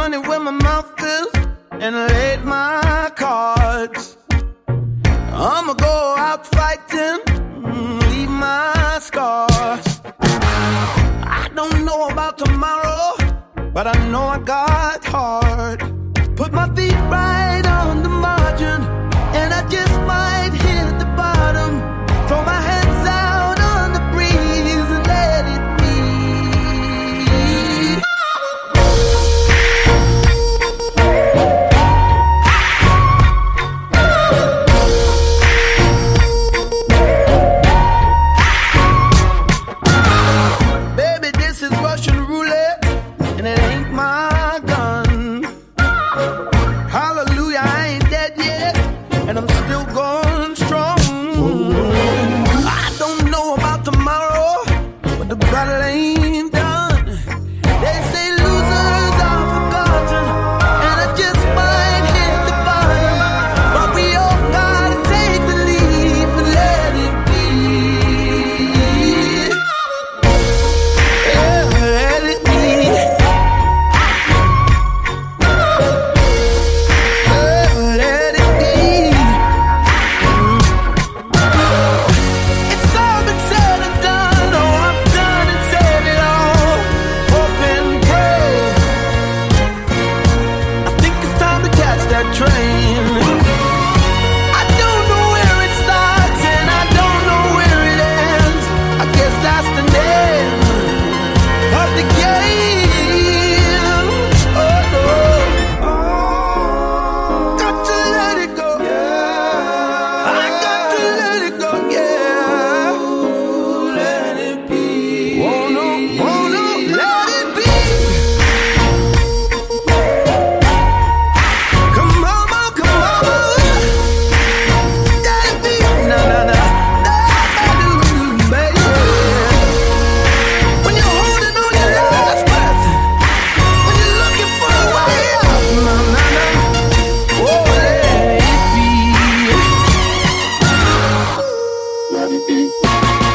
money where my mouth is and laid my cards. I'ma go out fighting, leave my scars. I don't know about tomorrow, but I know I got heart. Put my feet right on the margin, and I just might hit the bottom. Throw my hands out on the breeze and let it be. Baby, this is Russian roulette, and it ain't my gun. Hallelujah, I ain't dead yet, and I'm still going strong. I don't know about tomorrow, but the battle ain't done. They say losers are forgotten, and I just might hit the bottom. But we all gotta take the leap and let it be. Yeah, let it be. Let it be. It's all been said and done. Oh, I've done and said it all. Hope and pray. I think it's time to catch that train. I don't know where it starts and I don't know where it ends. I guess that's the name of the game. Oh no. Got to let it go. Yeah. I got to let it go. Yeah. Let it be. Oh no, let it be. Come on, come on. Let it be. Na na na. Baby. When you're holding on your last breath, when you're looking for a way out, na na na. Oh, let it be. Let it be.